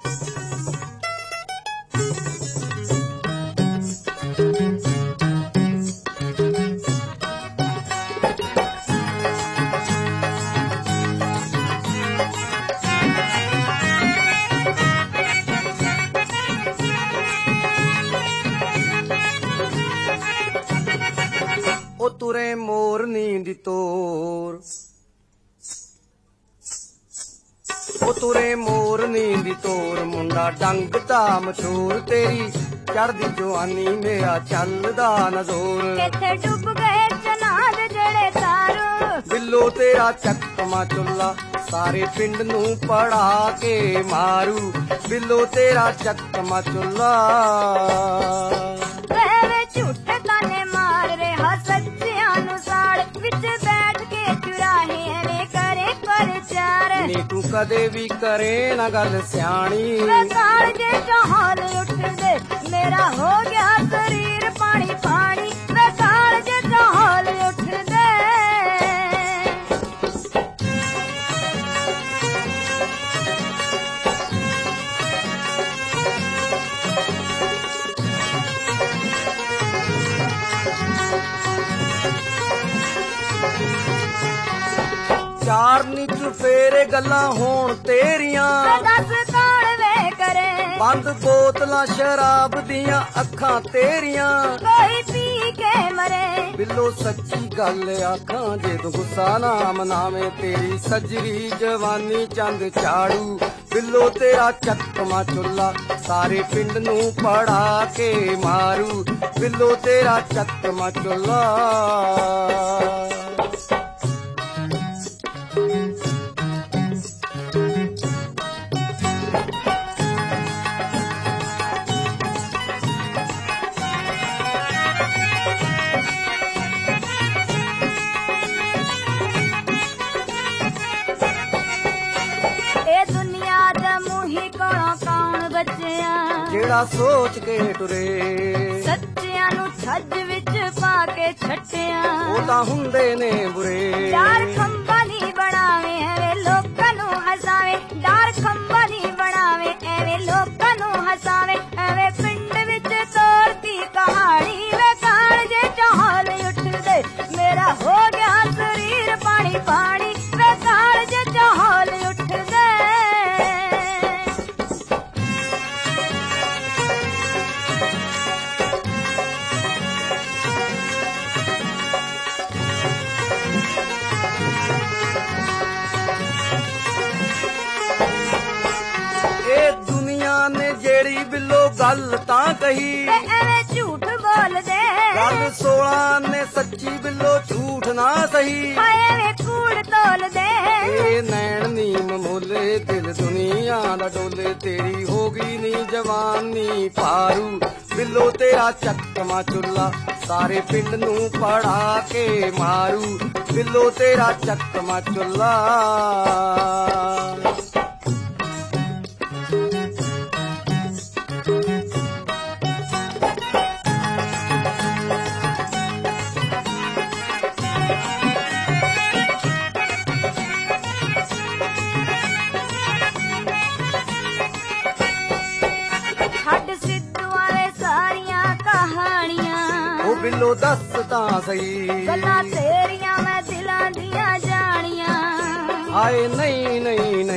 ਤੁਰੇ ਮੋਰਨੀ ਦੀ ਤੋਰ, ਉਹ ਤੁਰੇ ਮੋਰਨੀ ਦੀ ਤੋਰ, ਮੁੰਡਾ ਡੰਗ ਦਾ ਮਸ਼ਹੂਰ, ਤੇਰੀ ਚੜਦੀ ਜਵਾਨੀ ਮੇਰਾ ਚੱਲਦਾ ਨਾ ਜ਼ੋਰ। ਕਿੱਥੇ ਡੁੱਬ ਗਏ ਚਨਾਦ ਜਿਹੜੇ ਤਾਰੋ, ਬਿੱਲੋ ਤੇਰਾ ਚੱਕਮਾ ਚੁੱਲਾ ਸਾਰੇ ਪਿੰਡ ਨੂੰ ਪੜਾ ਕੇ ਮਾਰੂ। ਬਿੱਲੋ ਤੇਰਾ ਚੱਕਮਾ ਚੁੱਲਾ ਝੂਠੇ ਤਾਨੇ ਮਾਰ ਰਿਹਾ ਸੱਚਿਆਂ ਨੂੰ ਸਾੜ, ਵਿੱਚ ਬੈਠ ਕੇ ਚੁਰਾਹੇ ਐਵੇਂ ਕਰੇ ਪ੍ਰਚਾਰ। ਨੀ ਤੂੰ ਕਦੇ ਵੀ ਕਰੇ ਨਾ ਗੱਲ ਸਿਆਣੀ, ਕਾਲ ਜੇ ਚਾਹਲ ਉੱਠਦੇ ਮੇਰਾ ਹੋ ਗਿਆ ਸਰੀਰ ਪਾਣੀ ਪਾਣੀ। ਵੇ ਕਾਲ ਜੇ ਚਾਹਲ ਉੱਠਦੇ ਚਾਰ ਨੀ ਚੁਫੇਰੇ ਗੱਲਾਂ ਹੋਣ ਤੇਰੀਆਂ, ਦੱਸ ਕੌਣ ਵੇ ਕਰੇ ਬੰਦ ਬੋਤਲਾਂ ਸ਼ਰਾਬ ਦੀਆਂ ਅੱਖਾਂ ਤੇਰੀਆਂ, ਕੋਈ ਪੀ ਕੇ ਮਰੇ। ਬਿੱਲੋ ਸੱਚੀ ਗੱਲ ਆਖਾਂ ਜੇ ਤੂੰ ਗੁੱਸਾ ਨਾ ਮਨਾਵੇਂ, ਤੇਰੀ ਸਜਰੀ ਜਵਾਨੀ ਚੰਦ ਝਾੜੂ। ਬਿੱਲੋ ਤੇਰਾ ਚੱਕਮਾ ਚੁੱਲਾ ਸਾਰੇ ਪਿੰਡ ਨੂੰ ਪੜਾ ਕੇ ਮਾਰੂ। ਬਿੱਲੋ ਤੇਰਾ ਚੱਕਮਾ ਚੁੱਲਾ ਜਿਹੜਾ ਸੋਚ ਕੇ ਟੁਰੇ, ਸੱਚਿਆਂ ਨੂੰ ਛੱਜ ਵਿੱਚ ਪਾ ਕੇ ਛੱਟਿਆ। ਉਹ ਤਾਂ ਹੁੰਦੇ ਨੇ ਬੁਰੇ, ਡਾਰ ਖੰਭਾ ਨਹੀਂ ਬਣਾਵੇ ਐਵੇਂ ਲੋਕਾਂ ਨੂੰ ਹਸਾਵੇ। ਡਾਰ ਖੰਭਾ ਨਹੀਂ ਬਣਾਵੇ ਐਵੇਂ ਲੋਕਾਂ ਨੂੰ ਹਸਾਵੇ। ਐਵੇਂ ਪਿੰਡ ਵਿੱਚ ਤੋੜਤੀ ਕਹਾਣੀ, ਵੇ ਕਾਲ ਜੇ ਚਾਹਲ ਉੱਠਦੇ ਮੇਰਾ ਹੋ ਗਿਆ ਸਰੀਰ ਪਾਣੀ ਪਾਣੀ। ਵੇ ਕਾਲ ਜੇ ਚਾਹਲ ਉੱਠਦੇ ਜਿਹੜੀ ਬਿੱਲੋ ਗੱਲ ਤਾਂ ਕਹੀ, ਐਵੇਂ ਝੂਠ ਬੋਲਦੇ ਗੱਲ 16 ਨੇ ਸੱਚੀ ਬਿੱਲੋ ਝੂਠ ਨਾ ਸਹੀ। ਹਾਏ ਵੇ ਕੂੜ ਤੋਲਦੇ ਇਹ ਨੈਣ ਨੀਮ ਮੋਲੇ ਦਿਲ ਦੁਨੀਆ ਦਾ ਡੋਲੇ, ਤੇਰੀ ਹੋ ਗਈ ਨੀ ਜਵਾਨੀ ਭਾਰੂ। ਬਿੱਲੋ ਤੇਰਾ ਚੱਕਮਾ ਚੁੱਲਾ ਸਾਰੇ ਪਿੰਡ ਨੂੰ ਪੜਾ ਕੇ ਮਾਰੂ। ਬਿੱਲੋ ਤੇਰਾ ਚੱਕਮਾ ਚੁੱਲਾ ਬਿੱਲੋ ਦੱਸ ਤਾਂ ਸਹੀ, ਗੱਲਾਂ ਤੇਰੀਆਂ ਮੈਂ ਦਿਲਾਂ ਦੀਆਂ ਜਾਣੀਆਂ। ਹਾਏ ਨਹੀਂ ਨਹੀਂ